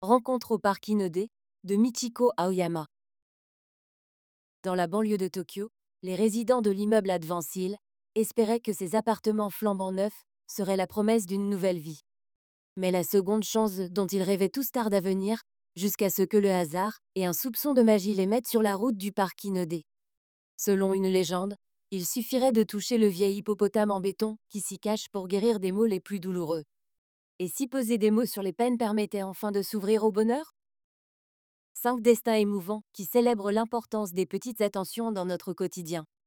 Rencontre au parc Inode de Michiko Aoyama. Dans la banlieue de Tokyo, les résidents de l'immeuble Advance Hill espéraient que ces appartements flambant neufs seraient la promesse d'une nouvelle vie. Mais la seconde chance dont ils rêvaient tous tarde à venir, jusqu'à ce que le hasard et un soupçon de magie les mettent sur la route du parc Inode. Selon une légende, il suffirait de toucher le vieil hippopotame en béton qui s'y cache pour guérir des maux les plus douloureux. Et si poser des mots sur les peines permettait enfin de s'ouvrir au bonheur? 5 destins émouvants qui célèbrent l'importance des petites attentions dans notre quotidien.